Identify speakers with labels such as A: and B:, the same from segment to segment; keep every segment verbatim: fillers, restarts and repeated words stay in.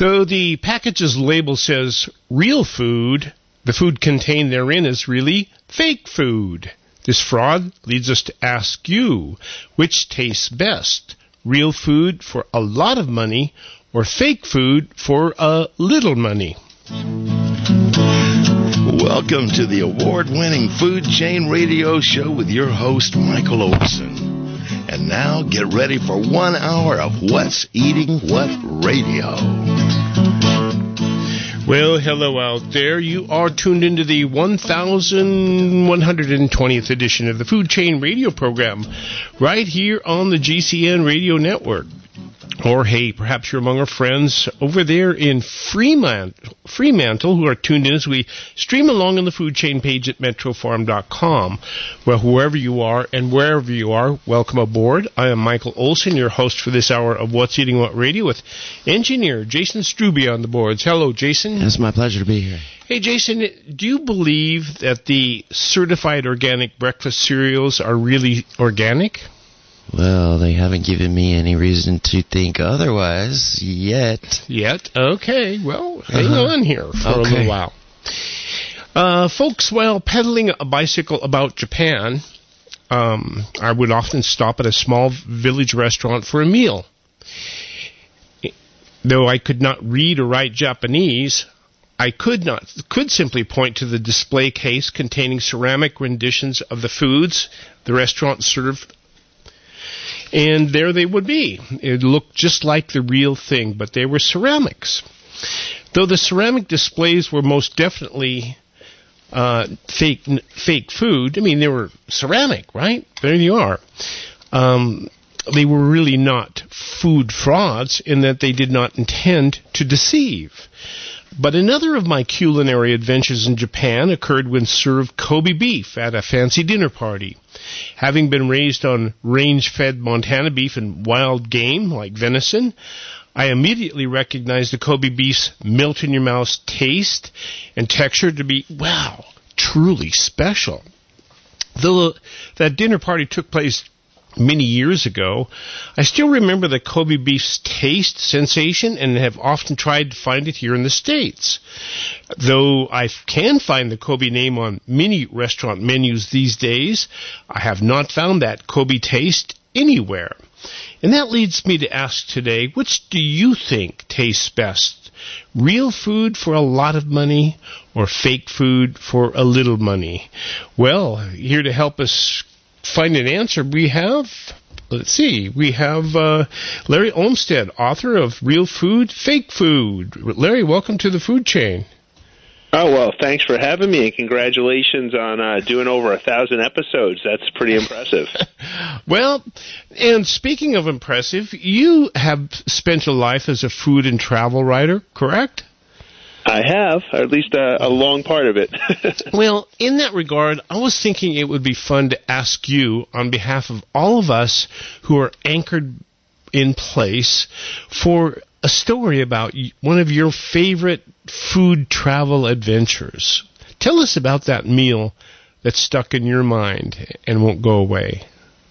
A: Though the package's label says real food, the food contained therein is really fake food. This fraud leads us to ask you, which tastes best? Real food for a lot of money or fake food for a little money?
B: Welcome to the award-winning Food Chain Radio Show with your host, Michael Olson. And now get ready for one hour of What's Eating What Radio.
A: Well, hello out there. You are tuned into the one thousand one hundred twentieth edition of the Food Chain Radio program right here on the G C N Radio Network. Or, hey, perhaps you're among our friends over there in Fremantle, Fremantle who are tuned in as we stream along on the food chain page at metro farm dot com. Well, whoever you are and wherever you are, welcome aboard. I am Michael Olson, your host for this hour of What's Eating What Radio with engineer Jason Strubbe on the boards. Hello, Jason.
C: It's my pleasure to be here.
A: Hey, Jason, do you believe that the certified organic breakfast cereals are really organic?
C: Well, they haven't given me any reason to think otherwise yet.
A: Yet? Okay. Well, hang
C: uh-huh.
A: on here for
C: okay.
A: a little while. Uh, folks, while pedaling a bicycle about Japan, um, I would often stop at a small village restaurant for a meal. Though I could not read or write Japanese, I could not could simply point to the display case containing ceramic renditions of the foods the restaurant served. And there they would be. It looked just like the real thing, but they were ceramics. Though the ceramic displays were most definitely uh, fake fake food, I mean, they were ceramic, right? There you are. Um, they were really not food frauds in that they did not intend to deceive. But another of my culinary adventures in Japan occurred when served Kobe beef at a fancy dinner party. Having been raised on range-fed Montana beef and wild game like venison, I immediately recognized the Kobe beef's melt-in-your-mouth taste and texture to be, wow, truly special. Though that dinner party took place many years ago, I still remember the Kobe beef's taste, sensation, and have often tried to find it here in the States. Though I can find the Kobe name on many restaurant menus these days, I have not found that Kobe taste anywhere. And that leads me to ask today, which do you think tastes best? Real food for a lot of money or fake food for a little money? Well, here to help us find an answer, we have, let's see, we have uh, Larry Olmsted, author of Real Food, Fake Food. Larry, welcome to the Food Chain.
D: Oh, well, thanks for having me, and congratulations on uh, doing over a thousand episodes. That's pretty impressive.
A: Well, and speaking of impressive, you have spent a life as a food and travel writer, correct?
D: I have, or at least a, a long part of it.
A: Well, in that regard, I was thinking it would be fun to ask you, on behalf of all of us who are anchored in place, for a story about one of your favorite food travel adventures. Tell us about that meal that's stuck in your mind and won't go away.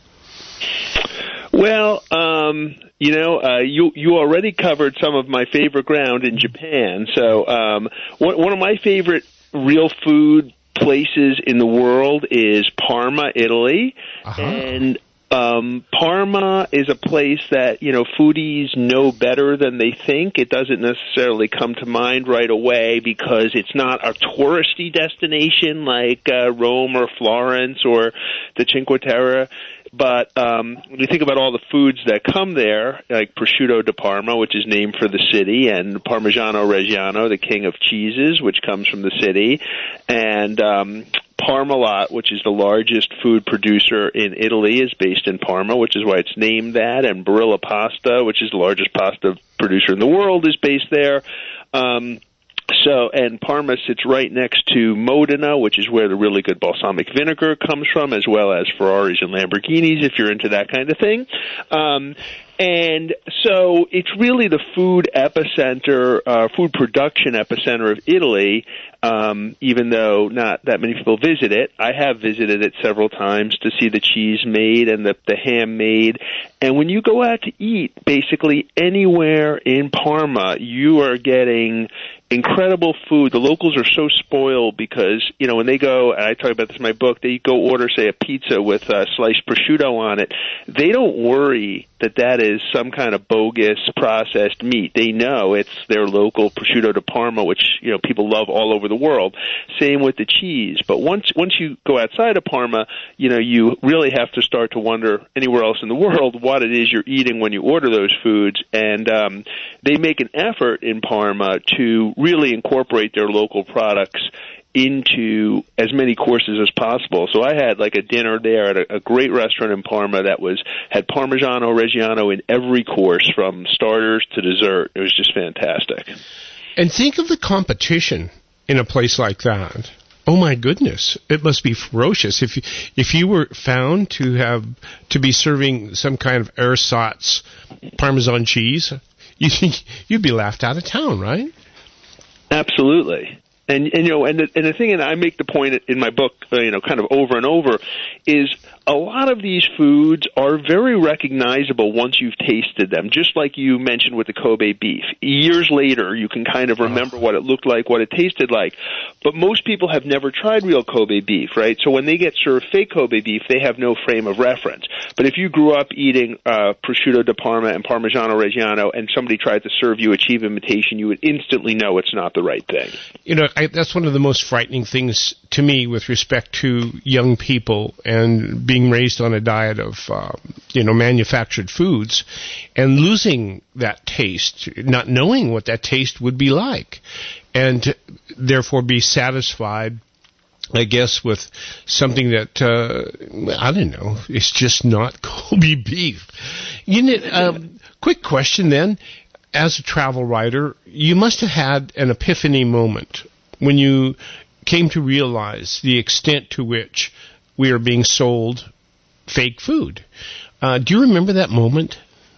D: Well, um, you know, uh, you you already covered some of my favorite ground in Japan. So um, one, one of my favorite real food places in the world is Parma, Italy. Uh-huh. And um, Parma is a place that, you know, foodies know better than they think. It doesn't necessarily come to mind right away because it's not a touristy destination like uh, Rome or Florence or the Cinque Terre. But um, when you think about all the foods that come there, like prosciutto di Parma, which is named for the city, and Parmigiano Reggiano, the king of cheeses, which comes from the city, and um, Parmalat, which is the largest food producer in Italy, is based in Parma, which is why it's named that, and Barilla Pasta, which is the largest pasta producer in the world, is based there. Um So, and Parma sits right next to Modena, which is where the really good balsamic vinegar comes from, as well as Ferraris and Lamborghinis, if you're into that kind of thing. Um, And so it's really the food epicenter, uh, food production epicenter of Italy, um, even though not that many people visit it. I have visited it several times to see the cheese made and the, the ham made. And when you go out to eat, basically anywhere in Parma, you are getting incredible food. The locals are so spoiled because, you know, when they go, and I talk about this in my book, they go order, say, a pizza with uh, sliced prosciutto on it. They don't worry that that is some kind of bogus processed meat. They know it's their local prosciutto di Parma, which, you know, people love all over the world. Same with the cheese. But once once you go outside of Parma, you know, you really have to start to wonder anywhere else in the world what it is you're eating when you order those foods. And um, they make an effort in Parma to really incorporate their local products into as many courses as possible. So I had like a dinner there at a, a great restaurant in Parma that was had Parmigiano Reggiano in every course from starters to dessert. It was just fantastic.
A: And think of the competition in a place like that. Oh my goodness, it must be ferocious. If you, if you were found to have to be serving some kind of ersatz Parmesan cheese, you you'd be laughed out of town, right?
D: Absolutely. And, and you know, and the, and the thing, and I make the point in my book, uh, you know, kind of over and over, is a lot of these foods are very recognizable once you've tasted them, just like you mentioned with the Kobe beef. Years later, you can kind of remember what it looked like, what it tasted like. But most people have never tried real Kobe beef, right? So when they get served fake Kobe beef, they have no frame of reference. But if you grew up eating uh, prosciutto di Parma and Parmigiano Reggiano and somebody tried to serve you a cheap imitation, you would instantly know it's not the right thing.
A: You know, I, that's one of the most frightening things to me with respect to young people and being raised on a diet of, uh, you know, manufactured foods and losing that taste, not knowing what that taste would be like, and therefore be satisfied, I guess, with something that, uh, I don't know, it's just not Kobe beef. You know, um, quick question then. As a travel writer, you must have had an epiphany moment when you came to realize the extent to which we are being sold fake food. Uh, do you remember that moment?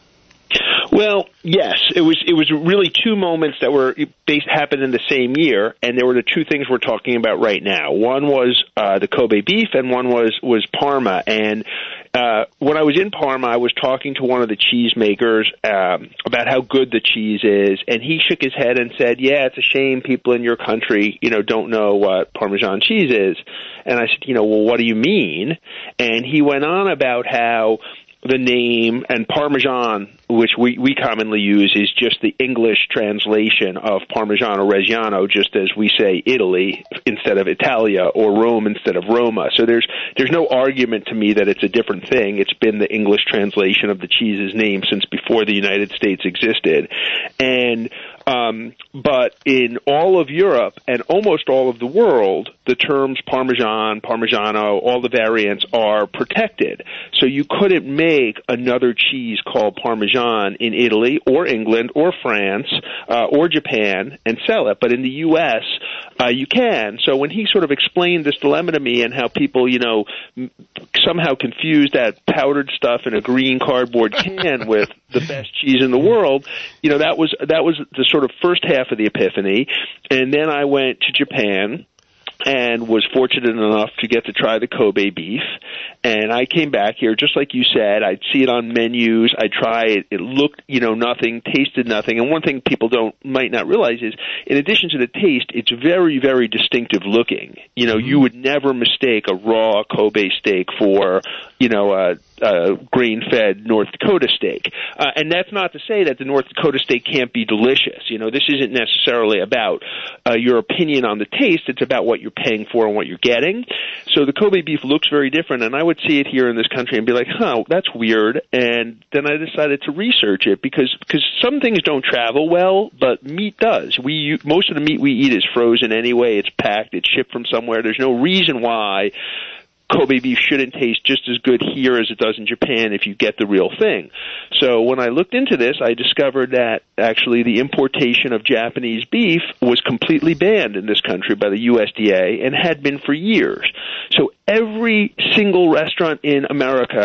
D: Well, yes, it was. It was really two moments that were based happened in the same year, and there were the two things we're talking about right now. One was uh, the Kobe beef, and one was was Parma. And uh, when I was in Parma, I was talking to one of the cheesemakers um, about how good the cheese is, and he shook his head and said, "Yeah, it's a shame people in your country, you know, don't know what Parmesan cheese is." And I said, "You know, well, what do you mean?" And he went on about how the name and Parmesan, which we, we commonly use, is just the English translation of Parmigiano Reggiano, just as we say Italy instead of Italia or Rome instead of Roma. So there's there's no argument to me that it's a different thing. It's been the English translation of the cheese's name since before the United States existed. And Um, but in all of Europe and almost all of the world, the terms Parmesan, Parmigiano, all the variants are protected. So you couldn't make another cheese called Parmesan in Italy or England or France uh, or Japan and sell it. But in the U S, uh, you can. So when he sort of explained this dilemma to me and how people, you know, m- somehow confused that powdered stuff in a green cardboard can with the best cheese in the world, you know, that was that was the sort of first half of the epiphany. And then I went to Japan and was fortunate enough to get to try the Kobe beef. And I came back here, just like you said, I'd see it on menus, I'd try it, it looked, you know, nothing, tasted nothing. And one thing people don't, might not realize is, in addition to the taste, it's very, very distinctive looking. You know, you would never mistake a raw Kobe steak for, you know, a, a grain-fed North Dakota steak. Uh, and that's not to say that the North Dakota steak can't be delicious. You know, this isn't necessarily about uh, your opinion on the taste, it's about what you're paying for and what you're getting. So the Kobe beef looks very different, and I would see it here in this country and be like, huh, that's weird. And then I decided to research it because because some things don't travel well, but meat does. We most of the meat we eat is frozen anyway. It's packed. It's shipped from somewhere. There's no reason why Kobe beef shouldn't taste just as good here as it does in Japan if you get the real thing. So when I looked into this, I discovered that actually the importation of Japanese beef was completely banned in this country by the U S D A and had been for years. So every single restaurant in America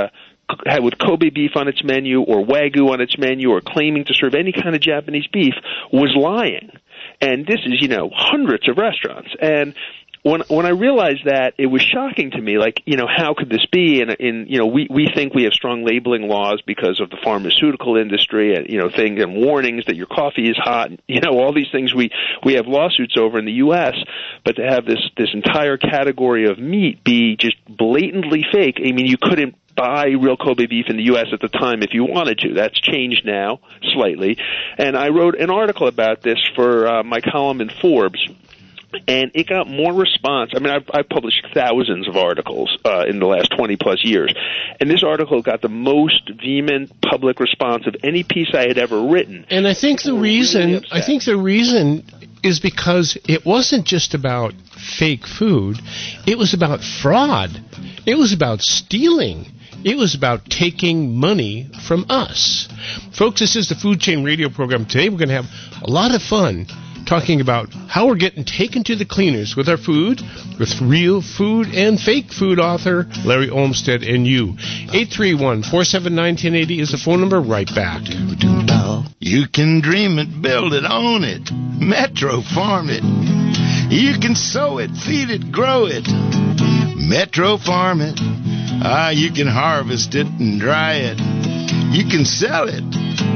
D: had with Kobe beef on its menu or Wagyu on its menu or claiming to serve any kind of Japanese beef was lying. And this is, you know, hundreds of restaurants. And when when I realized that, it was shocking to me. Like, you know, how could this be? And, in, you know, we, we think we have strong labeling laws because of the pharmaceutical industry and, you know, things and warnings that your coffee is hot. And, you know, all these things we, we have lawsuits over in the U S. But to have this, this entire category of meat be just blatantly fake, I mean, you couldn't buy real Kobe beef in the U S at the time if you wanted to. That's changed now slightly. And I wrote an article about this for uh, my column in Forbes. And it got more response. I mean, I've, I've published thousands of articles uh, in the last twenty-plus years. And this article got the most vehement public response of any piece I had ever written.
A: And I think the reason, really I think the reason is because it wasn't just about fake food. It was about fraud. It was about stealing. It was about taking money from us. Folks, this is the Food Chain Radio program. Today we're going to have a lot of fun talking about how we're getting taken to the cleaners with our food, with real food and fake food author Larry Olmsted and you. eight three one, four seven nine, one zero eight zero is the phone number. Right back.
B: You can dream it, build it, own it. Metro Farm it. You can sow it, feed it, grow it. Metro Farm it. Ah, you can harvest it and dry it. You can sell it.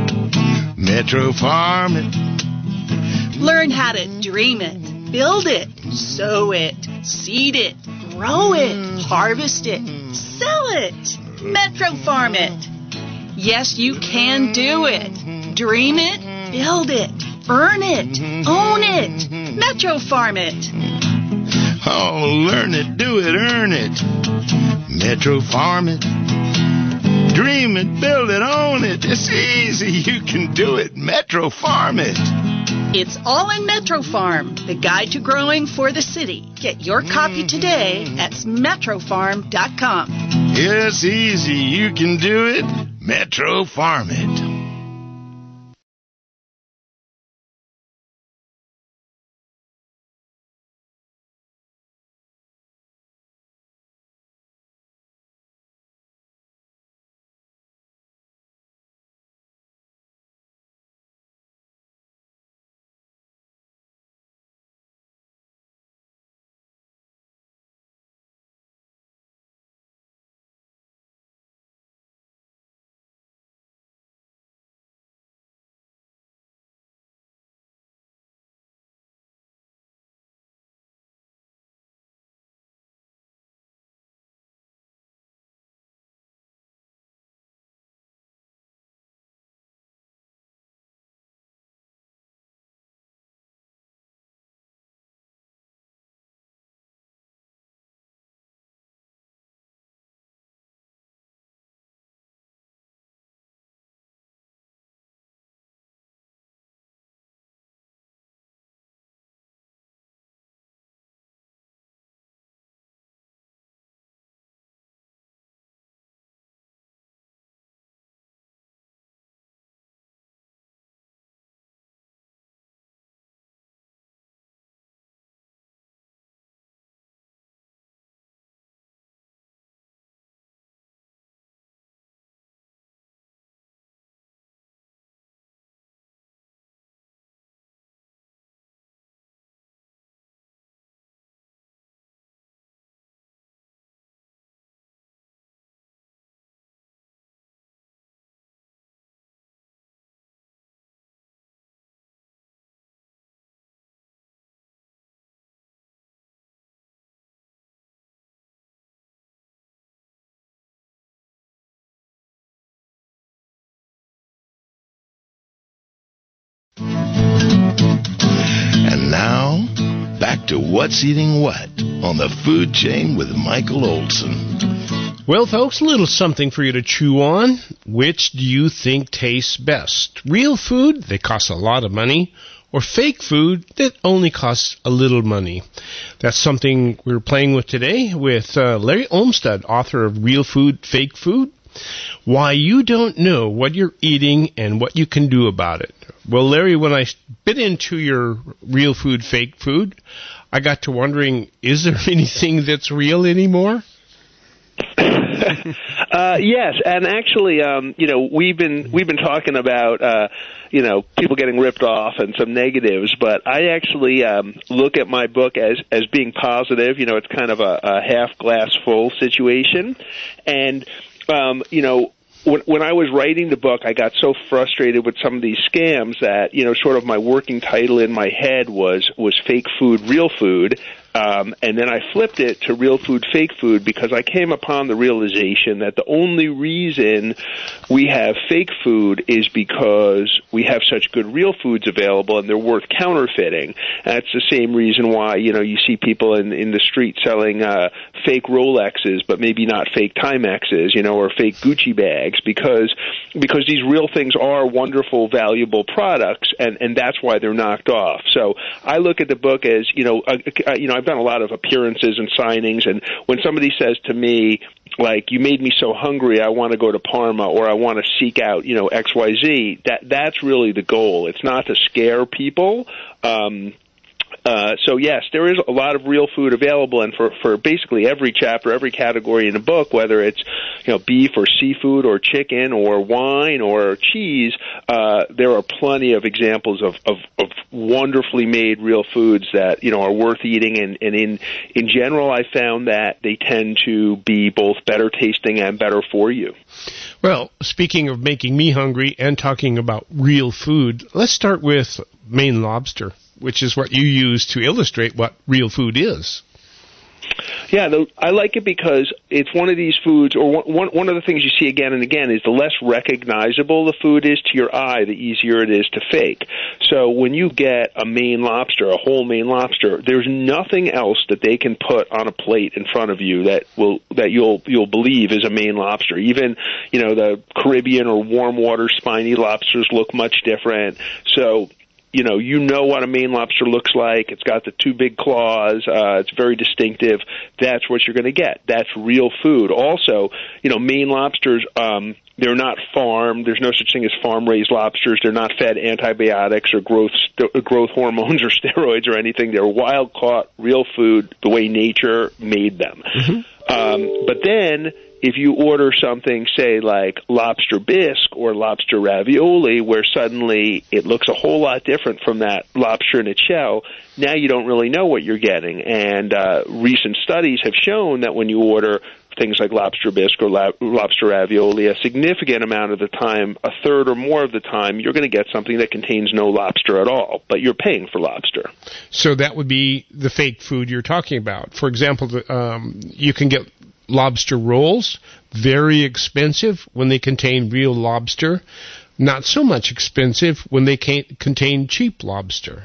B: Metro Farm it.
E: Learn how to dream it, build it, sow it, seed it, grow it, harvest it, sell it, Metro Farm it. Yes, you can do it. Dream it, build it, earn it, own it, Metro Farm it.
B: Oh, learn it, do it, earn it. Metro Farm it. Dream it, build it, own it. It's easy. You can do it. Metro Farm it.
E: It's all in Metro Farm, the guide to growing for the city. Get your copy today at metro farm dot com.
B: It's easy. You can do it. Metro Farm it. Now, back to What's Eating What on the Food Chain with Michael Olson.
A: Well, folks, a little something for you to chew on. Which do you think tastes best? Real food that costs a lot of money, or fake food that only costs a little money? That's something we're playing with today with uh, Larry Olmsted, author of Real Food, Fake Food. Why you don't know what you're eating and what you can do about it. Well, Larry, when I bit into your real food, fake food, I got to wondering, is there anything that's real anymore?
D: Uh, yes, and actually, um, you know, we've been we've been talking about uh, you know people getting ripped off and some negatives, but I actually um, look at my book as as being positive. You know, it's kind of a, a half glass full situation, and um, you know. When, when I was writing the book, I got so frustrated with some of these scams that, you know, sort of my working title in my head was, was Fake Food, Real Food. Um, and then I flipped it to Real Food, Fake Food because I came upon the realization that the only reason we have fake food is because we have such good real foods available and they're worth counterfeiting. And that's the same reason why, you know, you see people in, in the street selling uh, fake Rolexes, but maybe not fake Timexes, you know, or fake Gucci bags because because these real things are wonderful, valuable products, and, and that's why they're knocked off. So I look at the book as, you know, uh, uh, you know, I've done a lot of appearances and signings, and when somebody says to me, like, you made me so hungry, I want to go to Parma, or I want to seek out, you know, X Y Z, that that's really the goal. It's not to scare people. Um, Uh, so yes, there is a lot of real food available, and for, for basically every chapter, every category in the book, whether it's, you know, beef or seafood or chicken or wine or cheese, uh, there are plenty of examples of, of, of wonderfully made real foods that, you know, are worth eating, and, and in, in general, I found that they tend to be both better tasting and better for you.
A: Well, speaking of making me hungry and talking about real food, let's start with Maine lobster, which is what you use to illustrate what real food is.
D: Yeah, the, I like it because it's one of these foods, or one, one of the things you see again and again is the less recognizable the food is to your eye, the easier it is to fake. So when you get a Maine lobster, a whole Maine lobster, there's nothing else that they can put on a plate in front of you that will that you'll you'll believe is a Maine lobster. Even, you know, the Caribbean or warm water spiny lobsters look much different. So, you know, you know what a Maine lobster looks like. It's got the two big claws. Uh, it's very distinctive. That's what you're going to get. That's real food. Also, you know, Maine lobsters, um, they're not farmed. There's no such thing as farm-raised lobsters. They're not fed antibiotics or growth st- growth hormones or steroids or anything. They're wild-caught, real food, the way nature made them. Mm-hmm. Um, but then, if you order something, say, like lobster bisque or lobster ravioli, where suddenly it looks a whole lot different from that lobster in its shell, now you don't really know what you're getting. And uh, recent studies have shown that when you order things like lobster bisque or la- lobster ravioli, a significant amount of the time, a third or more of the time, you're going to get something that contains no lobster at all, but you're paying for lobster.
A: So that would be the fake food you're talking about. For example, the, um, you can get lobster rolls, very expensive when they contain real lobster, not so much expensive when they can't contain cheap lobster.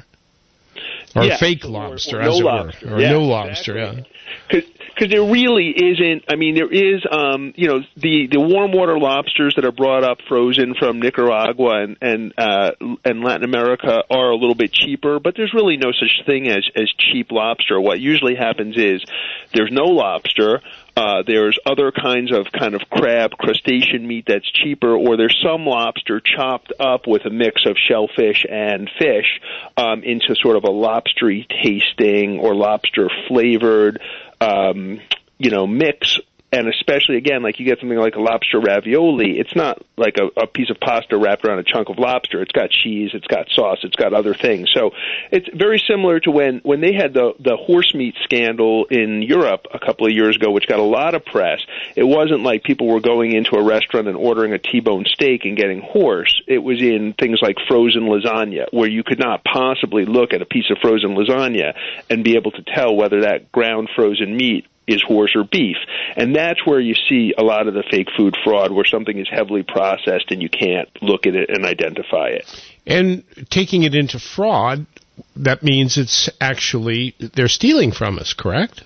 A: Or
D: yeah,
A: fake
D: or,
A: lobster,
D: or
A: as
D: no
A: it
D: lobster.
A: were. Or
D: yeah,
A: no lobster,
D: exactly.
A: yeah.
D: Because there really isn't, I mean, there is, um, you know, the, the warm water lobsters that are brought up frozen from Nicaragua and, and, uh, and Latin America are a little bit cheaper, but there's really no such thing as, as cheap lobster. What usually happens is there's no lobster, uh, there's other kinds of kind of crab, crustacean meat that's cheaper, or there's some lobster chopped up with a mix of shellfish and fish, um, into sort of a lobstery tasting or lobster flavored, um, you know, mix. And especially, again, like you get something like a lobster ravioli, it's not like a, a piece of pasta wrapped around a chunk of lobster. It's got cheese, it's got sauce, it's got other things. So it's very similar to when, when they had the, the horse meat scandal in Europe a couple of years ago, which got a lot of press. It wasn't like people were going into a restaurant and ordering a T-bone steak and getting horse. It was in things like frozen lasagna, where you could not possibly look at a piece of frozen lasagna and be able to tell whether that ground frozen meat is horse or beef. And that's where you see a lot of the fake food fraud, where something is heavily processed and you can't look at it and identify it.
A: And taking it into fraud, that means it's actually, they're stealing from us, correct?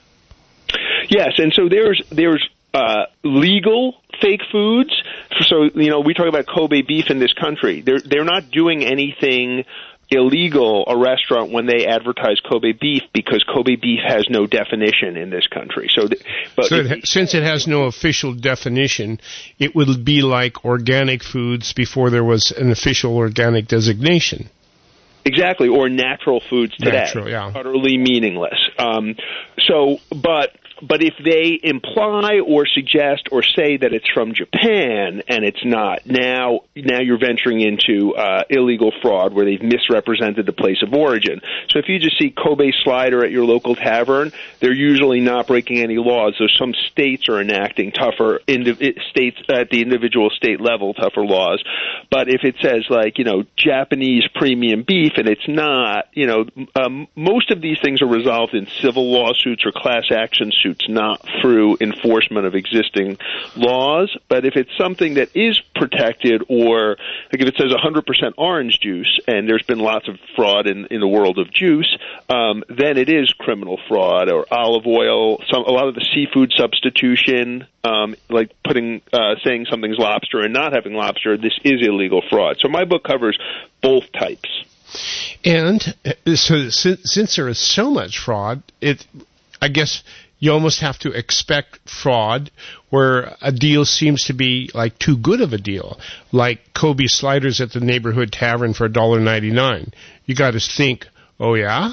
D: Yes, and so there's there's uh, legal fake foods. So, you know, we talk about Kobe beef in this country. They're they're not doing anything illegal, a restaurant, when they advertise Kobe beef, because Kobe beef has no definition in this country. So, th- but
A: so it, since it has no official definition, it would be like organic foods before there was an official organic designation.
D: Exactly, or natural foods today.
A: Natural, yeah.
D: Utterly meaningless. Um, so, but but if they imply or suggest or say that it's from Japan and it's not, now now you're venturing into uh, illegal fraud where they've misrepresented the place of origin. So if you just see Kobe slider at your local tavern, they're usually not breaking any laws. So some states are enacting tougher indiv- states at the individual state level, tougher laws. But if it says like, you know, Japanese premium beef and it's not, you know, um, most of these things are resolved in civil lawsuits or class action suits, not through enforcement of existing laws. But if it's something that is protected, or like if it says one hundred percent orange juice, and there's been lots of fraud in, in the world of juice, um, then it is criminal fraud. Or olive oil, some, a lot of the seafood substitution, um, like putting uh, saying something's lobster and not having lobster, this is illegal fraud. So my book covers both types.
A: And uh, so since, since there is so much fraud, it, I guess you almost have to expect fraud where a deal seems to be like too good of a deal, like Kobe sliders at the neighborhood tavern for one dollar ninety-nine. You got to think, oh yeah?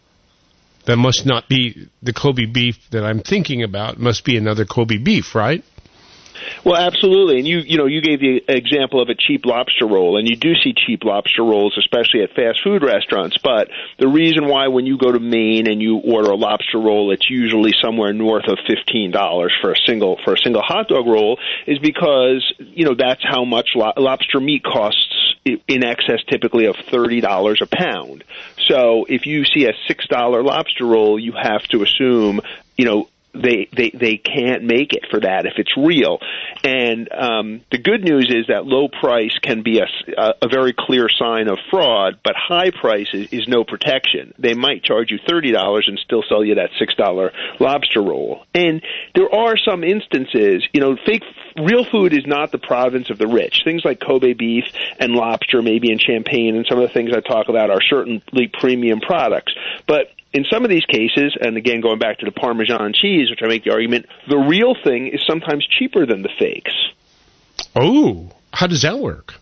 A: That must not be the Kobe beef that I'm thinking about. It must be another Kobe beef, right?
D: Well, absolutely. And you, you know, you gave the example of a cheap lobster roll, and you do see cheap lobster rolls, especially at fast food restaurants. But the reason why when you go to Maine and you order a lobster roll, it's usually somewhere north of fifteen dollars for a single for a single hot dog roll is because, you know, that's how much lo- lobster meat costs in excess typically of thirty dollars a pound. So if you see a six dollar lobster roll, you have to assume, you know, They, they they can't make it for that if it's real. And um, the good news is that low price can be a, a very clear sign of fraud, but high price is, is no protection. They might charge you thirty dollars and still sell you that six dollar lobster roll. And there are some instances, you know, fake real food is not the province of the rich. Things like Kobe beef and lobster, maybe in Champagne, and some of the things I talk about are certainly premium products. But in some of these cases, and again, going back to the Parmesan cheese, which I make the argument, the real thing is sometimes cheaper than the fakes.
A: Oh, how does that work?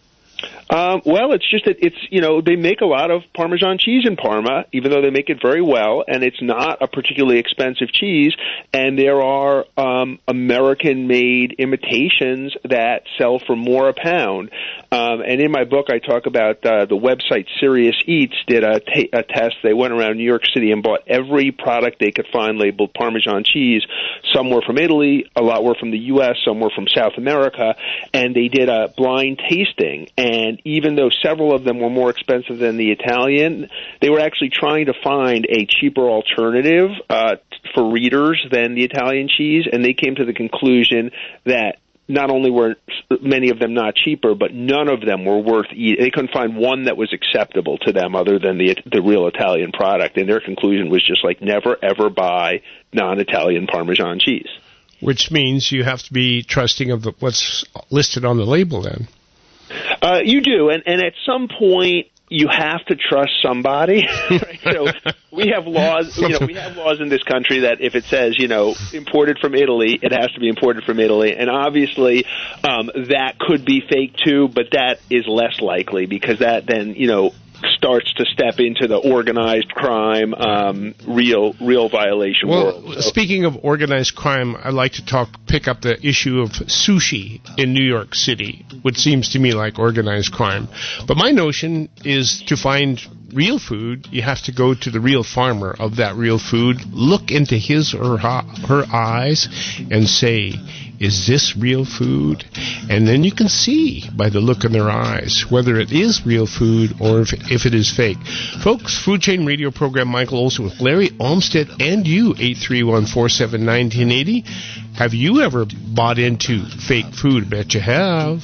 D: Um, well, it's just that it's, you know, they make a lot of Parmesan cheese in Parma, even though they make it very well, and it's not a particularly expensive cheese, and there are um, American-made imitations that sell for more a pound. Um, and in my book, I talk about uh, the website Serious Eats did a, t- a test. They went around New York City and bought every product they could find labeled Parmesan cheese. Some were from Italy, a lot were from the U S, some were from South America, and they did a blind tasting. And even though several of them were more expensive than the Italian, they were actually trying to find a cheaper alternative uh, for readers than the Italian cheese, and they came to the conclusion that not only were many of them not cheaper, but none of them were worth eating. They couldn't find one that was acceptable to them other than the the real Italian product, and their conclusion was just like never, ever buy non-Italian Parmesan cheese.
A: Which means you have to be trusting of the, what's listed on the label then.
D: Uh, you do, and, and at some point you have to trust somebody. Right? You know, we have laws. You know, we have laws in this country that if it says, you know, imported from Italy, it has to be imported from Italy, and obviously um, that could be fake too, but that is less likely because that then, you know, starts to step into the organized crime, um, real, real violation
A: well,
D: world. So.
A: Speaking of organized crime, I'd like to talk, pick up the issue of sushi in New York City, which seems to me like organized crime. But my notion is to find real food, you have to go to the real farmer of that real food, look into his or her, her eyes, and say, is this real food? And then you can see by the look in their eyes whether it is real food or if, if it is fake. Folks, Food Chain Radio program, Michael Olson with Larry Olmsted and you, eight three one, four seven, one nine eight zero. Have you ever bought into fake food? Bet you have.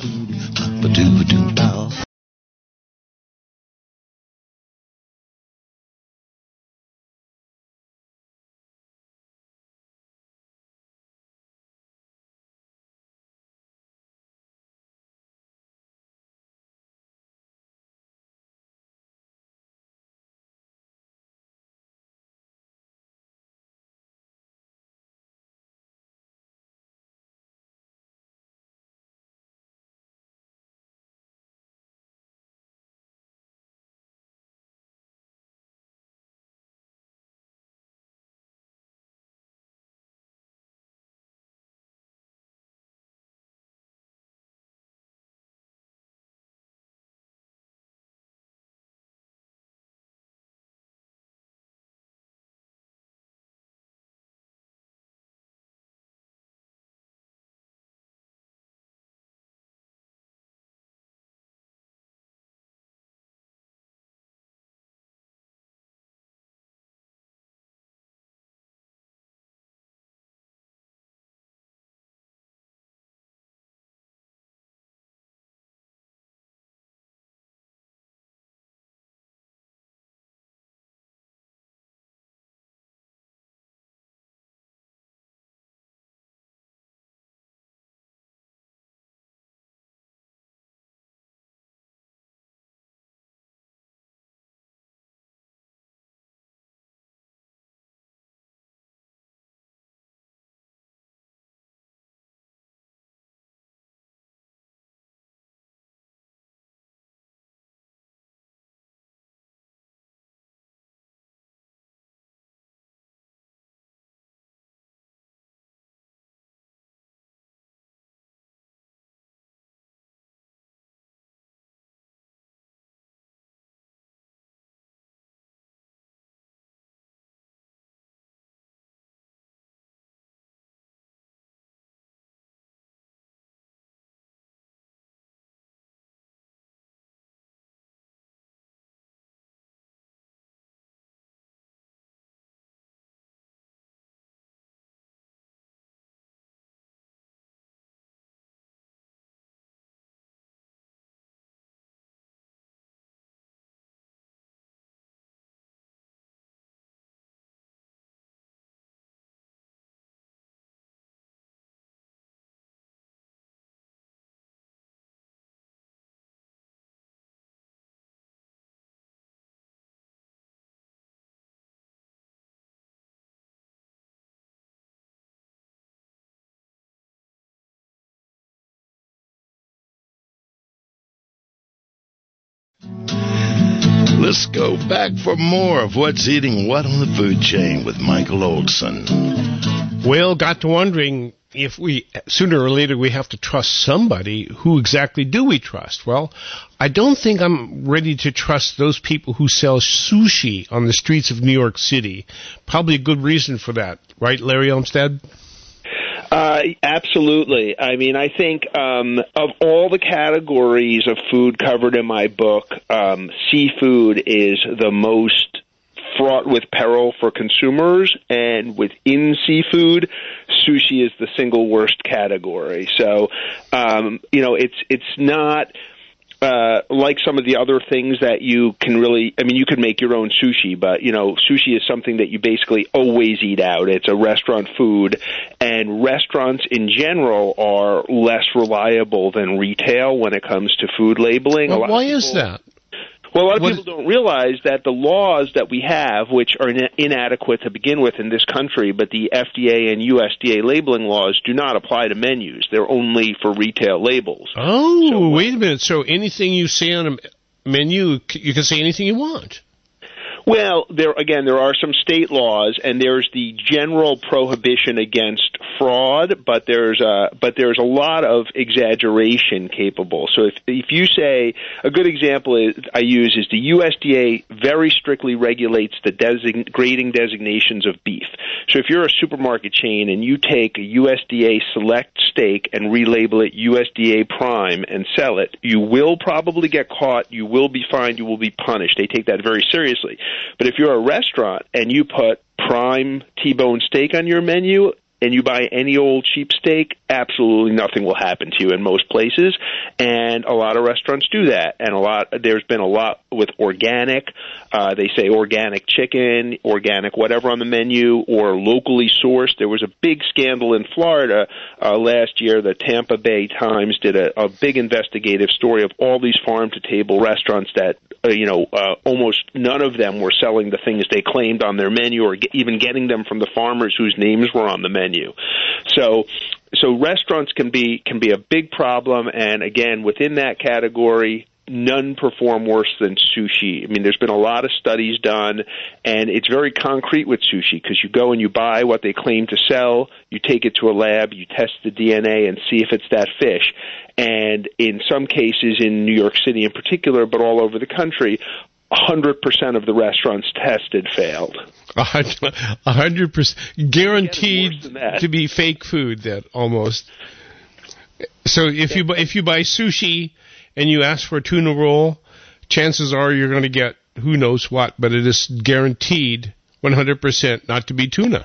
B: Let's go back for more of What's Eating What on the Food Chain with Michael Olson.
A: Well, got to wondering if we, sooner or later, we have to trust somebody. Who exactly do we trust? Well, I don't think I'm ready to trust those people who sell sushi on the streets of New York City. Probably a good reason for that. Right, Larry Olmsted?
D: Uh, absolutely. I mean, I think um, of all the categories of food covered in my book, um, seafood is the most fraught with peril for consumers, and within seafood, sushi is the single worst category. So, um, you know, it's it's not uh, like some of the other things that you can really, I mean, you can make your own sushi, but, you know, sushi is something that you basically always eat out. It's a restaurant food, and restaurants in general are less reliable than retail when it comes to food labeling.
A: Well,
D: a lot
A: why
D: of people,
A: is that?
D: Well, a lot of
A: What
D: people don't realize that the laws that we have, which are in- inadequate to begin with in this country, but the F D A and U S D A labeling laws do not apply to menus. They're only for retail labels.
A: Oh,
D: So-
A: wait a minute. So anything you say on a menu, you can say anything you want.
D: Well, there again, there are some state laws, and there's the general prohibition against fraud, but there's a but there's a lot of exaggeration capable. So if if you say, a good example is, I use is the U S D A very strictly regulates the design, grading designations of beef. So if you're a supermarket chain and you take a U S D A select steak and relabel it U S D A prime and sell it, you will probably get caught, you will be fined, you will be punished. They take that very seriously. But if you're a restaurant and you put prime T-bone steak on your menu and you buy any old cheap steak, absolutely nothing will happen to you in most places. And a lot of restaurants do that. And a lot, there's been a lot with organic. Uh, they say organic chicken, organic whatever on the menu, or locally sourced. There was a big scandal in Florida uh, last year. The Tampa Bay Times did a, a big investigative story of all these farm-to-table restaurants that, uh, you know, uh, almost none of them were selling the things they claimed on their menu, or get, even getting them from the farmers whose names were on the menu. So, so restaurants can be can be a big problem, and again, within that category, none perform worse than sushi. I mean, there's been a lot of studies done, and it's very concrete with sushi, because you go and you buy what they claim to sell, you take it to a lab, you test the D N A and see if it's that fish. And in some cases, in New York City in particular, but all over the country, one hundred percent of the restaurants tested failed.
A: A hundred percent guaranteed
D: Worse than that.
A: to be fake food. That almost. So if you bu- if you buy sushi and you ask for a tuna roll, chances are you're going to get who knows what, but it is guaranteed one hundred percent not to be tuna.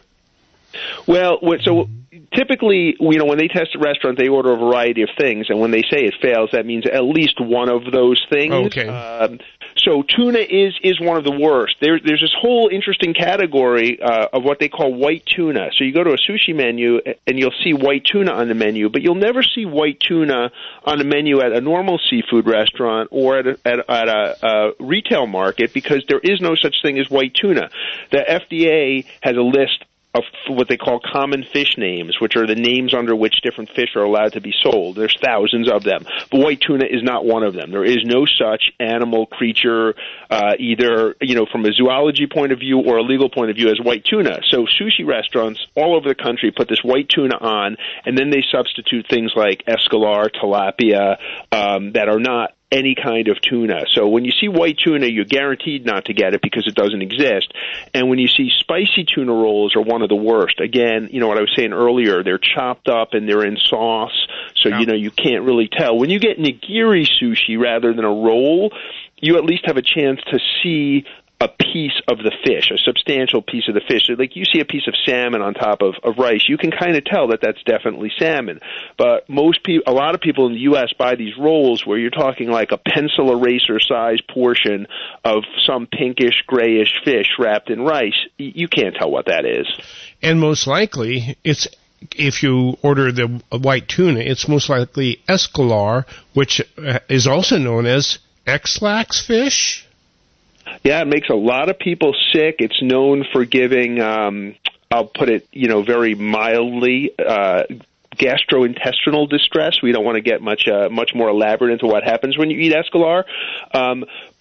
D: Well, what- so typically, you know, when they test a restaurant, they order a variety of things, and when they say it fails, that means at least one of those things.
A: Okay.
D: Um, so tuna is is one of the worst. There, there's this whole interesting category uh, of what they call white tuna. So you go to a sushi menu, and you'll see white tuna on the menu, but you'll never see white tuna on the menu at a normal seafood restaurant or at a, at, at a, a retail market, because there is no such thing as white tuna. The F D A has a list of what they call common fish names, which are the names under which different fish are allowed to be sold. There's thousands of them. But white tuna is not one of them. There is no such animal, creature, uh, either, you know, from a zoology point of view or a legal point of view, as white tuna. So sushi restaurants all over the country put this white tuna on, and then they substitute things like escolar, tilapia, um, that are not any kind of tuna. So when you see white tuna, you're guaranteed not to get it because it doesn't exist. And when you see spicy tuna rolls, are one of the worst. Again, you know what I was saying earlier, they're chopped up and they're in sauce, so
A: Yeah.
D: you know you can't really tell. When you get nigiri sushi rather than a roll, you at least have a chance to see a piece of the fish, a substantial piece of the fish. Like you see a piece of salmon on top of, of rice, you can kind of tell that that's definitely salmon. But most people, a lot of people in the U S buy these rolls where you're talking like a pencil eraser size portion of some pinkish, grayish fish wrapped in rice. You can't tell what that is.
A: And most likely, it's if you order the white tuna, it's most likely escolar, which uh, is also known as X-lax fish.
D: Yeah, it makes a lot of people sick. It's known for giving, um, I'll put it, you know, very mildly, uh, gastrointestinal distress. We don't want to get much uh, much more elaborate into what happens when you eat escolar. Um, but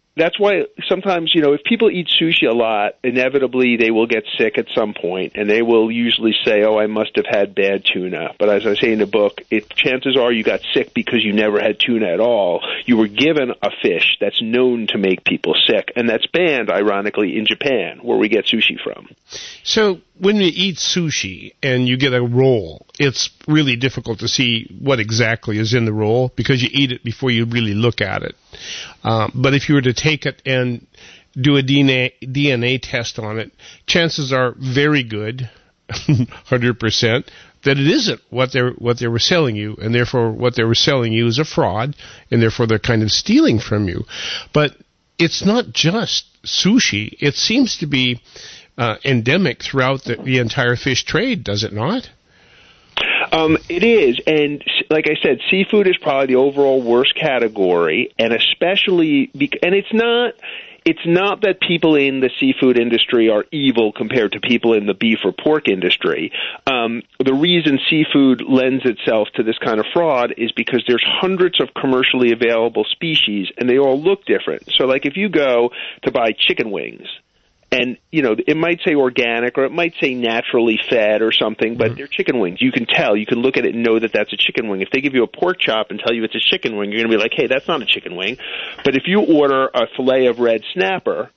D: that's why sometimes, you know, if people eat sushi a lot, inevitably they will get sick at some point, and they will usually say, oh, I must have had bad tuna. But as I say in the book, it, chances are you got sick because you never had tuna at all. You were given a fish that's known to make people sick, and that's banned, ironically, in Japan, where we get sushi from.
A: So when you eat sushi and you get a roll, it's really difficult to see what exactly is in the roll because you eat it before you really look at it. Um, but if you were to take it and do a D N A, D N A test on it, chances are very good, one hundred percent, that it isn't what they what they were selling you, and therefore what they were selling you is a fraud, and therefore they're kind of stealing from you. But it's not just sushi. It seems to be uh, endemic throughout the, the entire fish trade, does it not?
D: Um, it is, and like I said, seafood is probably the overall worst category, and especially, bec- and it's not, it's not that people in the seafood industry are evil compared to people in the beef or pork industry. Um, the reason seafood lends itself to this kind of fraud is because there's hundreds of commercially available species, and they all look different. So, like, if you go to buy chicken wings, and, you know, it might say organic or it might say naturally fed or something, but mm-hmm. they're chicken wings. You can tell. You can look at it and know that that's a chicken wing. If they give you a pork chop and tell you it's a chicken wing, you're going to be like, hey, that's not a chicken wing. But if you order a fillet of red snapper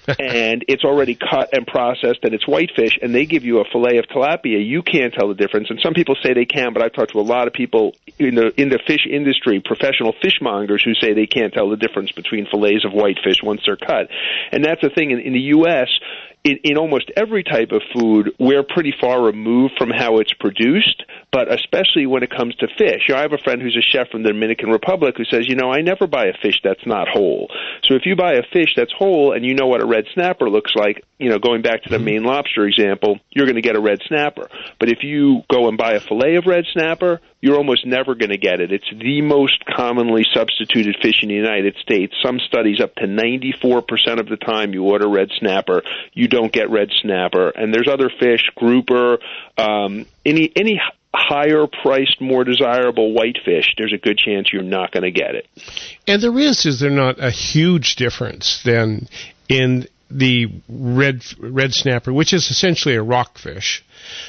D: and it's already cut and processed and it's whitefish, and they give you a fillet of tilapia, you can't tell the difference. And some people say they can, but I've talked to a lot of people in the in the fish industry, professional fishmongers, who say they can't tell the difference between fillets of whitefish once they're cut. And that's the thing. In, in the U S, in, in almost every type of food, we're pretty far removed from how it's produced, but especially when it comes to fish. You know, I have a friend who's a chef from the Dominican Republic who says, you know, I never buy a fish that's not whole. So if you buy a fish that's whole and you know what a red snapper looks like, you know, going back to the Maine lobster example, you're going to get a red snapper. But if you go and buy a fillet of red snapper, you're almost never going to get it. It's the most commonly substituted fish in the United States. Some studies, up to ninety-four percent of the time you order red snapper, you don't get red snapper. And there's other fish, grouper, um, any any higher priced, more desirable whitefish, there's a good chance you're not going to get it.
A: And there is, is there not, a huge difference then in the red red snapper, which is essentially a rockfish,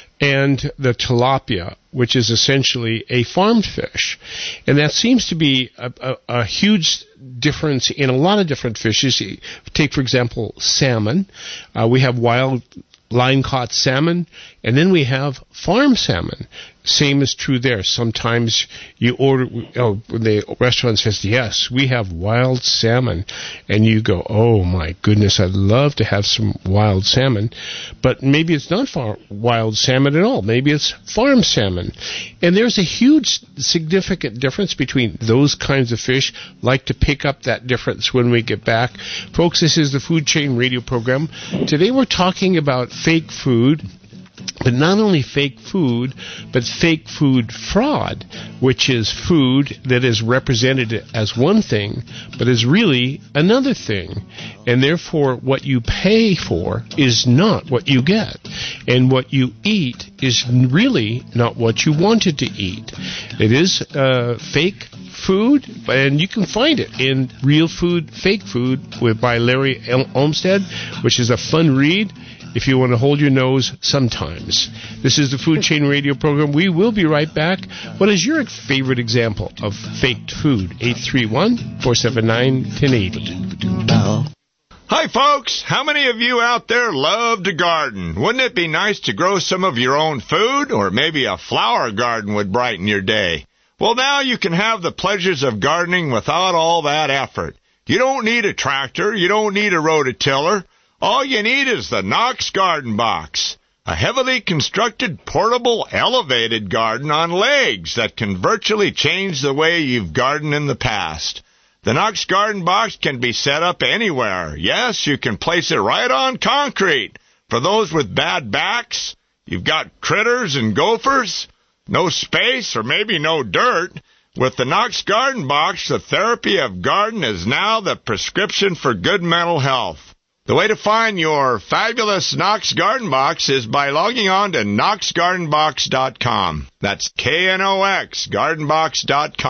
A: and the tilapia, which is essentially a farmed fish. And that seems to be a, a, a huge difference in a lot of different fishes. Take, for example, salmon. Uh, we have wild line-caught salmon, and then we have farm salmon. Same is true there. Sometimes you order, oh, the restaurant says, yes, we have wild salmon. And you go, oh, my goodness, I'd love to have some wild salmon. But maybe it's not far, wild salmon at all. Maybe it's farm salmon. And there's a huge, significant difference between those kinds of fish. Like to pick up that difference when we get back. Folks, this is the Food Chain Radio program. Today we're talking about fake food. But not only fake food, but fake food fraud, which is food that is represented as one thing, but is really another thing. And therefore, what you pay for is not what you get. And what you eat is really not what you wanted to eat. It is uh, fake food, and you can find it in Real Food, Fake Food with, by Larry Olmsted, which is a fun read if you want to hold your nose sometimes. This is the Food Chain Radio program. We will be right back. What is your favorite example of faked food? eight three one, four seven nine, one zero eight zero.
F: Hi, folks. How many of you out there love to garden? Wouldn't it be nice to grow some of your own food? Or maybe a flower garden would brighten your day. Well, now you can have the pleasures of gardening without all that effort. You don't need a tractor. You don't need a rototiller. All you need is the Knox Garden Box, a heavily constructed, portable, elevated garden on legs that can virtually change the way you've gardened in the past. The Knox Garden Box can be set up anywhere. Yes, you can place it right on concrete. For those with bad backs, you've got critters and gophers, no space or maybe no dirt. With the Knox Garden Box, the therapy of garden is now the prescription for good mental health. The way to find your fabulous Knox Garden Box is by logging on to knox garden box dot com. That's K N O X, garden box dot com.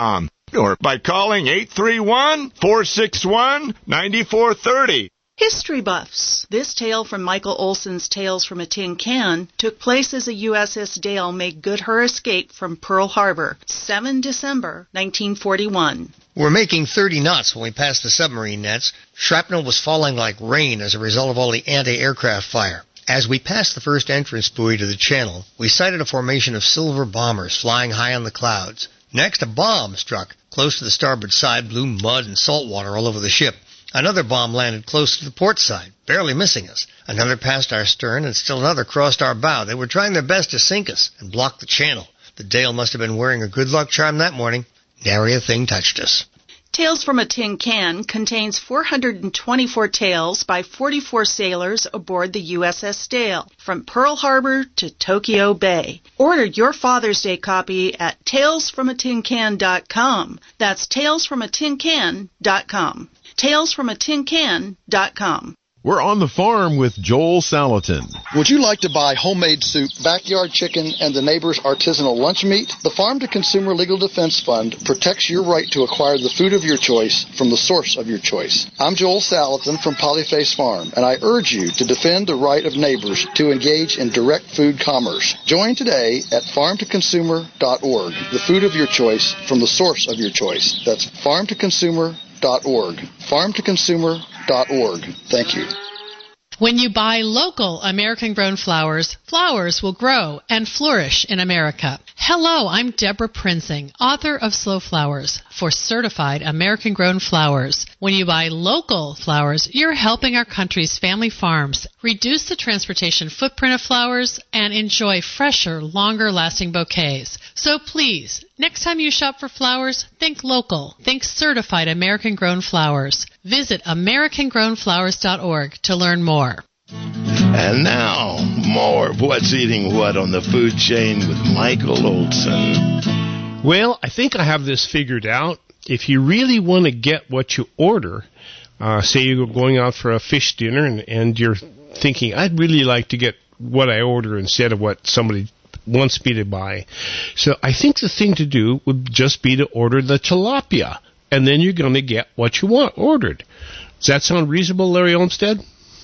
F: or by calling eight three one, four six one, nine four three zero.
E: History buffs. This tale from Michael Olson's Tales from a Tin Can took place as a U S S Dale made good her escape from Pearl Harbor, the seventh of December, nineteen forty-one.
G: We're making thirty knots when we passed the submarine nets. Shrapnel was falling like rain as a result of all the anti-aircraft fire. As we passed the first entrance buoy to the channel, we sighted a formation of silver bombers flying high on the clouds. Next, a bomb struck. Close to the starboard side blew mud and salt water all over the ship. Another bomb landed close to the port side, barely missing us. Another passed our stern, and still another crossed our bow. They were trying their best to sink us and block the channel. The Dale must have been wearing a good luck charm that morning. Nary a thing touched us.
E: Tales from a Tin Can contains four hundred twenty-four tales by forty-four sailors aboard the U S S Dale, from Pearl Harbor to Tokyo Bay. Order your Father's Day copy at tales from a tin can dot com. That's tales from a tin can dot com. tales from a tin can dot com.
H: We're on the farm with Joel Salatin.
I: Would you like to buy homemade soup, backyard chicken, and the neighbor's artisanal lunch meat? The Farm to Consumer Legal Defense Fund protects your right to acquire the food of your choice from the source of your choice. I'm Joel Salatin from Polyface Farm, and I urge you to defend the right of neighbors to engage in direct food commerce. Join today at farm to consumer dot org, the food of your choice from the source of your choice. That's farm to consumer dot org. farm to consumer dot org. Thank you.
J: When you buy local American-grown flowers, flowers will grow and flourish in America. Hello, I'm Deborah Prinzing, author of Slow Flowers for certified American-grown flowers. When you buy local flowers, you're helping our country's family farms reduce the transportation footprint of flowers and enjoy fresher, longer-lasting bouquets. So please, next time you shop for flowers, think local. Think certified American-grown flowers. Visit american grown flowers dot org to learn more.
B: And now, more of What's Eating What on the food chain with Michael Olson.
A: Well, I think I have this figured out. If you really want to get what you order, uh, say you're going out for a fish dinner and, and you're thinking, I'd really like to get what I order instead of what somebody wants me to buy. So I think the thing to do would just be to order the tilapia, and then you're going to get what you want ordered. Does that sound reasonable, Larry Olmsted?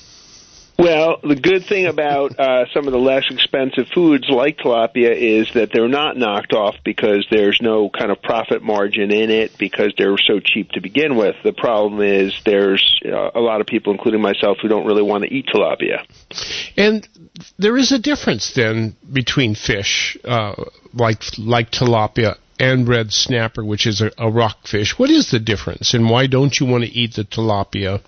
D: Well, the good thing about uh, some of the less expensive foods like tilapia is that they're not knocked off because there's no kind of profit margin in it because they're so cheap to begin with. The problem is there's uh, a lot of people, including myself, who don't really want to eat tilapia.
A: And there is a difference then between fish uh, like like tilapia and red snapper, which is a, a rockfish. What is the difference, and why don't you want to eat the tilapia?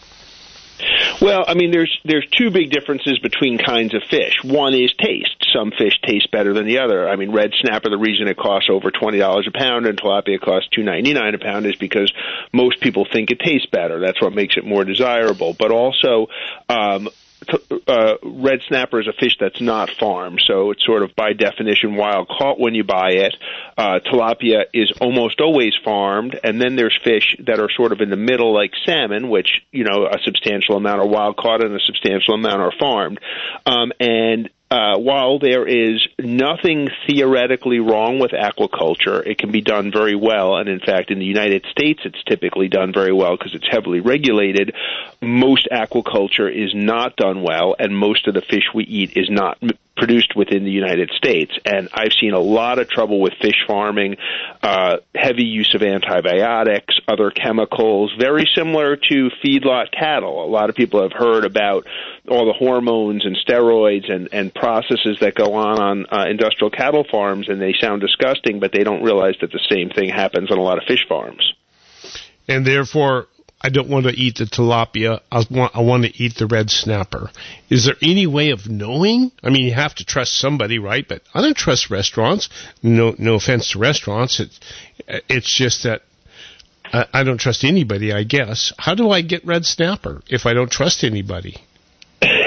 D: Well, I mean, there's there's two big differences between kinds of fish. One is taste. Some fish taste better than the other. I mean, red snapper, the reason it costs over twenty dollars a pound and tilapia costs two ninety-nine a pound is because most people think it tastes better. That's what makes it more desirable. But also, um, Uh, red snapper is a fish that's not farmed, so it's sort of by definition wild caught when you buy it. Uh, tilapia is almost always farmed, and then there's fish that are sort of in the middle, like salmon, which, you know, a substantial amount are wild caught and a substantial amount are farmed. Um, and Uh, while there is nothing theoretically wrong with aquaculture, it can be done very well, and in fact in the United States it's typically done very well because it's heavily regulated. Most aquaculture is not done well, and most of the fish we eat is not m- produced within the United States. And I've seen a lot of trouble with fish farming, uh, heavy use of antibiotics, other chemicals, very similar to feedlot cattle. A lot of people have heard about all the hormones and steroids and, and processes that go on on uh, industrial cattle farms, and they sound disgusting, but they don't realize that the same thing happens on a lot of fish farms.
A: And therefore, I don't want to eat the tilapia. I want, I want to eat the red snapper. Is there any way of knowing? I mean, you have to trust somebody, right? But I don't trust restaurants. No, no offense to restaurants. It's, it's just that I, I don't trust anybody, I guess. How do I get red snapper if I don't trust anybody?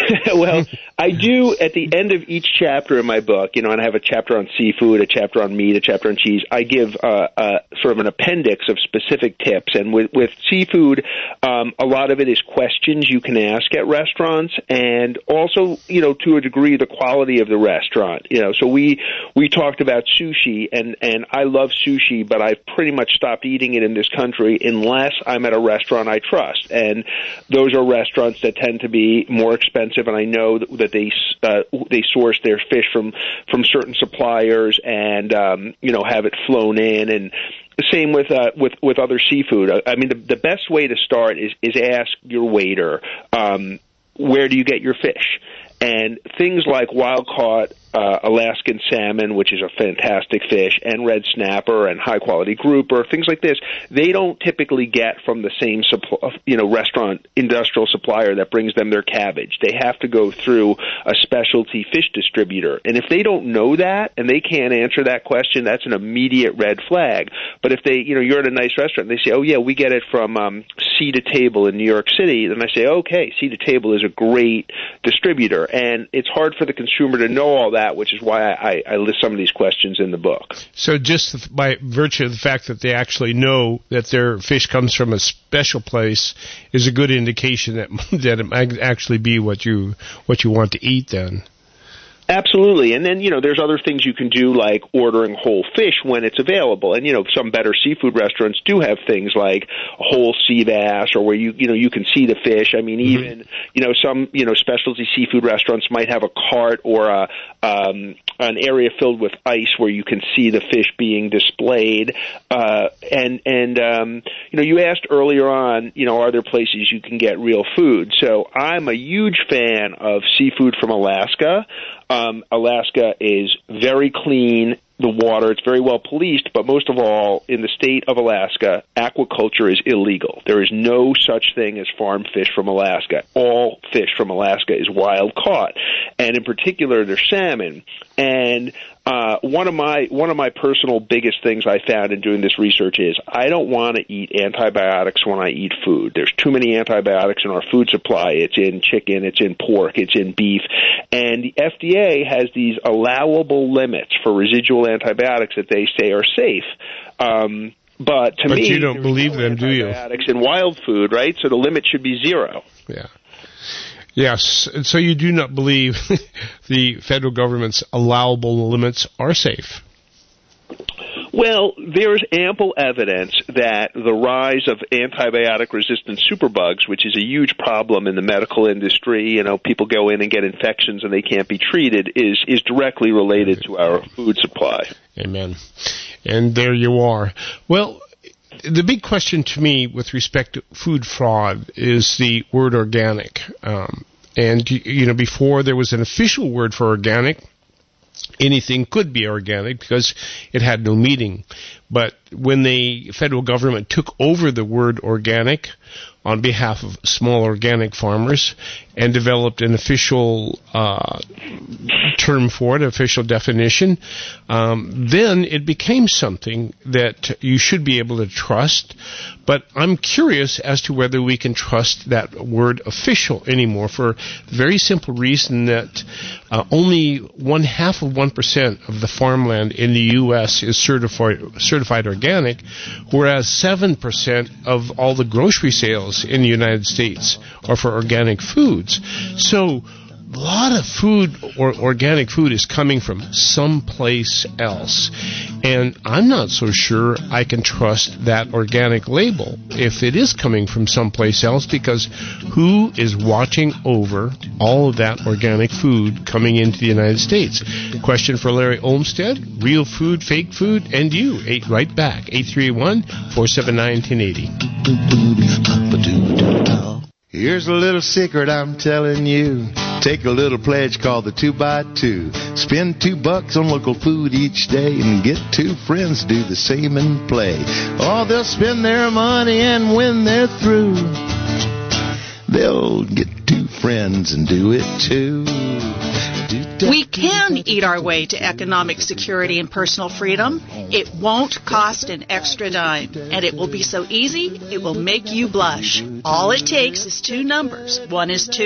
D: Well, I do at the end of each chapter in my book, you know, and I have a chapter on seafood, a chapter on meat, a chapter on cheese. I give uh, uh, sort of an appendix of specific tips. And with, with seafood, um, a lot of it is questions you can ask at restaurants, and also, you know, to a degree, the quality of the restaurant. You know, so we we talked about sushi, and, and I love sushi, but I've pretty much stopped eating it in this country unless I'm at a restaurant I trust. And those are restaurants that tend to be more expensive, and I know that, that they uh, they source their fish from from certain suppliers, and um, you know, have it flown in. And same with uh, with with other seafood. I mean, the, the best way to start is is ask your waiter, um, where do you get your fish? And things like wild-caught uh, Alaskan salmon, which is a fantastic fish, and red snapper and high-quality grouper, things like this, they don't typically get from the same suppl- you know, restaurant industrial supplier that brings them their cabbage. They have to go through a specialty fish distributor. And if they don't know that and they can't answer that question, that's an immediate red flag. But if they, you know, you're at a nice restaurant and they say, oh, yeah, we get it from um, Sea to Table in New York City, then I say, okay, Sea to Table is a great distributor. And it's hard for the consumer to know all that, which is why I, I list some of these questions in the book.
A: So just by virtue of the fact that they actually know that their fish comes from a special place is a good indication that that it might actually be what you what you want to eat then.
D: Absolutely. And then, you know, there's other things you can do, like ordering whole fish when it's available. And, you know, some better seafood restaurants do have things like whole sea bass, or where you, you know, you can see the fish. I mean, mm-hmm. even, you know, some, you know, specialty seafood restaurants might have a cart or a, um, an area filled with ice where you can see the fish being displayed. Uh, and, and, um, you know, you asked earlier on, you know, are there places you can get real food? So I'm a huge fan of seafood from Alaska. Um, Alaska is very clean, the water, it's very well policed, but most of all, in the state of Alaska, aquaculture is illegal. There is no such thing as farm fish from Alaska. All fish from Alaska is wild caught, and in particular, they're salmon. And uh, one of my one of my personal biggest things I found in doing this research is I don't want to eat antibiotics when I eat food. There's too many antibiotics in our food supply. It's in chicken, it's in pork, it's in beef, and the F D A has these allowable limits for residual antibiotics that they say are safe. Um, but to
A: but
D: me,
A: you don't believe
D: no
A: them, do you?
D: Antibiotics in wild food, right? So the limit should be zero.
A: Yeah. Yes, and so you do not believe the federal government's allowable limits are safe?
D: Well, there's ample evidence that the rise of antibiotic-resistant superbugs, which is a huge problem in the medical industry, you know, people go in and get infections and they can't be treated, is, is directly related to our food supply.
A: Amen. And there you are. Well, the big question to me with respect to food fraud is the word organic. Um, and, you know, before there was an official word for organic, anything could be organic because it had no meaning. But when the federal government took over the word organic on behalf of small organic farmers and developed an official uh, term for it, an official definition, um, then it became something that you should be able to trust. But I'm curious as to whether we can trust that word official anymore, for the very simple reason that uh, only one half of one percent of the farmland in the U S is certified certified organic, whereas seven percent of all the grocery sales in the United States are for organic foods. So a lot of food, or organic food, is coming from someplace else. And I'm not so sure I can trust that organic label if it is coming from someplace else, because who is watching over all of that organic food coming into the United States? Question for Larry Olmsted: real food, fake food, and you. Eight right back. eight three one, four seven nine, one zero eight zero.
B: Here's a little secret I'm telling you. Take a little pledge called the two by two. Spend two bucks on local food each day and get two friends to do the same and play. Oh, they'll spend their money, and when they're through, they'll get two friends and do it too.
E: We can eat our way to economic security and personal freedom. It won't cost an extra dime, and it will be so easy, it will make you blush. All it takes is two numbers. One is two,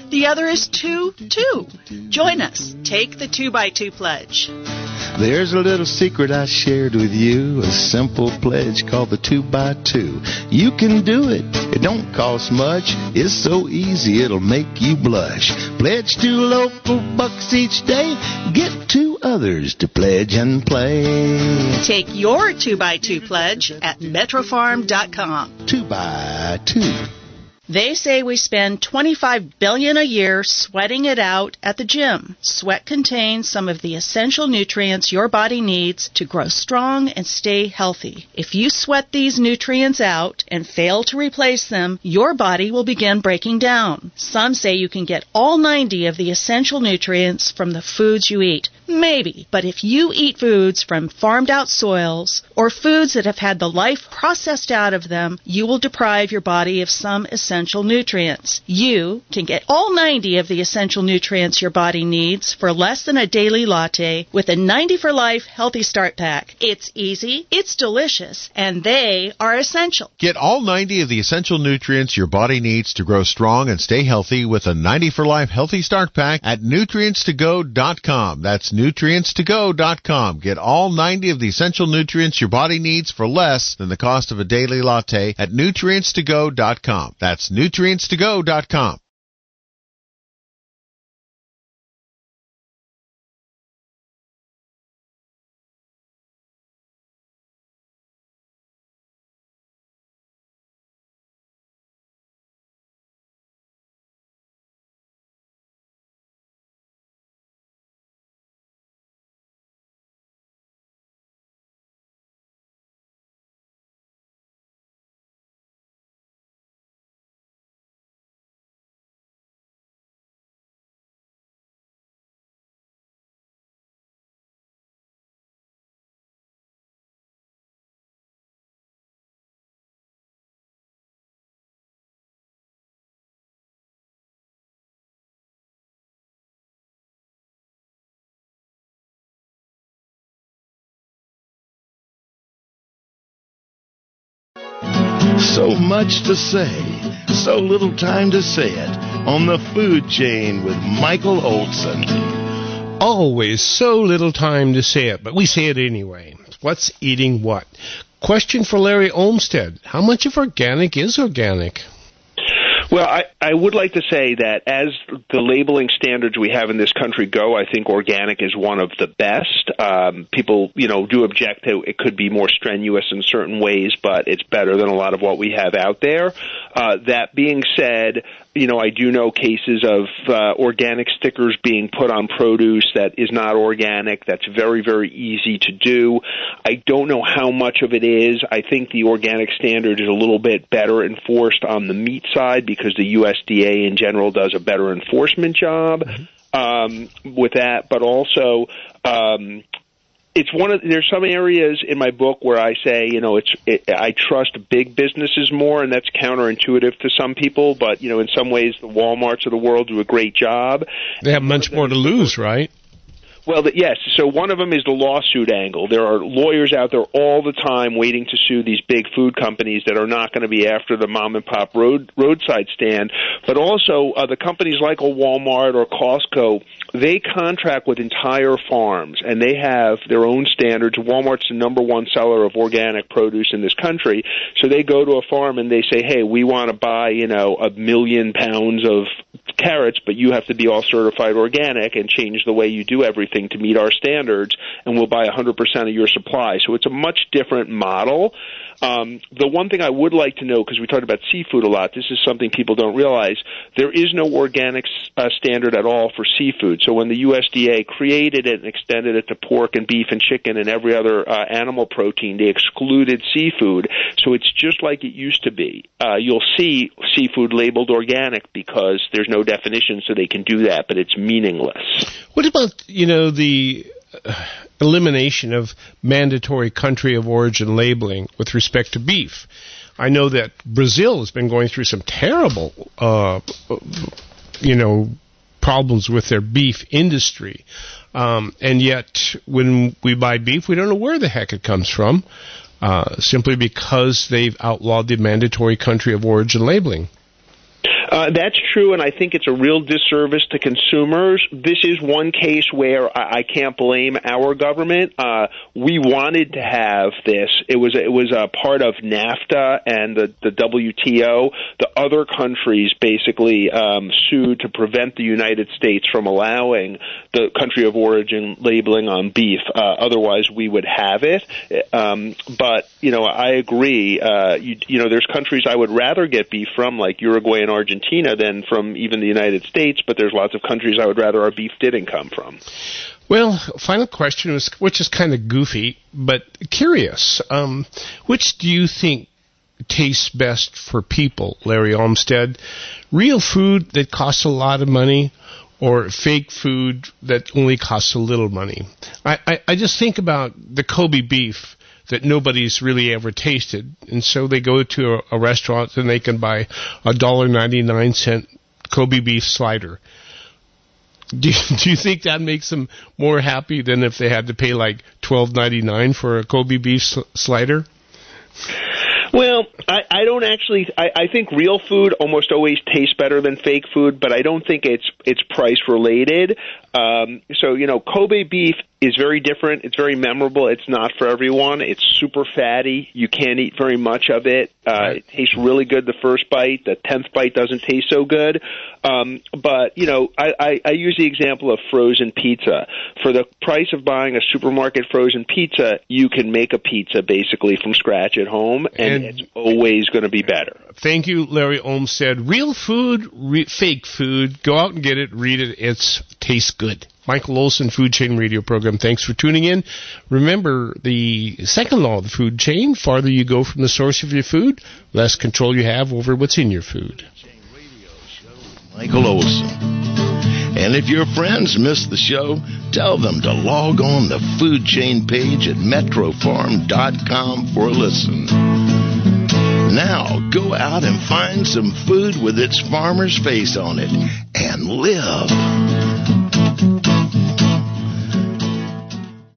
E: The other is two, two. Join us. Take the two by two pledge.
B: There's a little secret I shared with you, a simple pledge called the two by two. You can do it. It don't cost much. It's so easy it'll make you blush. Pledge two local bucks each day. Get two others to pledge and play.
E: Take your two by two pledge at metrofarm dot com.
B: Two by two.
E: They say we spend twenty-five billion dollars a year sweating it out at the gym. Sweat contains some of the essential nutrients your body needs to grow strong and stay healthy. If you sweat these nutrients out and fail to replace them, your body will begin breaking down. Some say you can get all ninety of the essential nutrients from the foods you eat. Maybe, but if you eat foods from farmed-out soils or foods that have had the life processed out of them, you will deprive your body of some essential nutrients. You can get all ninety of the essential nutrients your body needs for less than a daily latte with a ninety for Life Healthy Start Pack. It's easy, it's delicious, and they are essential.
H: Get all ninety of the essential nutrients your body needs to grow strong and stay healthy with a ninety for Life Healthy Start Pack at nutrients to go dot com. That's nutrients to go dot com. Get all ninety of the essential nutrients your body needs for less than the cost of a daily latte at nutrients to go dot com. That's nutrients to go dot com.
B: So much to say, so little time to say it. On the Food Chain with Michael Olson.
A: Always so little time to say it, but we say it anyway. What's eating what? Question for Larry Olmsted. How much of organic is organic?
D: Well, I, I would like to say that as the labeling standards we have in this country go, I think organic is one of the best. Um, people, you know, do object to it could be more strenuous in certain ways, but it's better than a lot of what we have out there. Uh, that being said, you know, I do know cases of uh, organic stickers being put on produce that is not organic. That's very, very easy to do. I don't know how much of it is. I think the organic standard is a little bit better enforced on the meat side because the U S D A in general does a better enforcement job um, with that. But also, um, it's one of there's some areas in my book where I say, you know, it's it, I trust big businesses more, and that's counterintuitive to some people. But you know, in some ways, the Walmarts of the world do a great job.
A: They have much more to lose, right?
D: Well, the, yes. So one of them is the lawsuit angle. There are lawyers out there all the time waiting to sue these big food companies that are not going to be after the mom-and-pop road roadside stand. But also uh, the companies like a Walmart or Costco, they contract with entire farms, and they have their own standards. Walmart's the number one seller of organic produce in this country. So they go to a farm and they say, hey, we want to buy, you know, a million pounds of carrots, but you have to be all certified organic and change the way you do everything to meet our standards, and we'll buy one hundred percent of your supply. So it's a much different model. Um, the one thing I would like to know, because we talked about seafood a lot, this is something people don't realize, there is no organic uh, standard at all for seafood. So when the U S D A created it and extended it to pork and beef and chicken and every other uh, animal protein, they excluded seafood. So it's just like it used to be. Uh, you'll see seafood labeled organic because there's no definition, so they can do that, but it's meaningless.
A: What about, you know, the uh, elimination of mandatory country of origin labeling with respect to beef? I know that Brazil has been going through some terrible, uh, you know, problems with their beef industry. Um, and yet, when we buy beef, we don't know where the heck it comes from, uh, simply because they've outlawed the mandatory country of origin labeling.
D: Uh, that's true, and I think it's a real disservice to consumers. This is one case where I, I can't blame our government. Uh, we wanted to have this. It was it was a part of NAFTA and the, the W T O. The other countries basically um, sued to prevent the United States from allowing the country of origin labeling on beef. Uh, otherwise, we would have it. Um, but you know, I agree. Uh, you, you know, there's countries I would rather get beef from, like Uruguay and Argentina, than from even the United States, but there's lots of countries I would rather our beef didn't come from.
A: Well, final question, was, which is kind of goofy, but curious. Um, which do you think tastes best for people, Larry Olmsted? Real food that costs a lot of money, or fake food that only costs a little money? I, I, I just think about the Kobe beef that nobody's really ever tasted, and so they go to a, a restaurant and they can buy a one dollar and ninety-nine cents Kobe beef slider. Do you, do you think that makes them more happy than if they had to pay like twelve ninety-nine for a Kobe beef sl- slider?
D: Well, I, I don't actually. I, I think real food almost always tastes better than fake food, but I don't think it's it's price related. Um, so you know, Kobe beef is very different. It's very memorable. It's not for everyone. It's super fatty. You can't eat very much of it. Uh, it tastes really good the first bite. The tenth bite doesn't taste so good. Um, but you know, I, I, I use the example of frozen pizza. For the price of buying a supermarket frozen pizza, you can make a pizza basically from scratch at home, and, and it's always going to be better.
A: Thank you, Larry Olmsted. Real food, re- fake food. Go out and get it. Read it. It's tastes good. Michael Olson, Food Chain Radio Program. Thanks for tuning in. Remember the second law of the food chain: farther you go from the source of your food, less control you have over what's in your food.
B: Michael Olson. And if your friends miss the show, tell them to log on the Food Chain page at metro farm dot com for a listen. Now, go out and find some food with its farmer's face on it and live.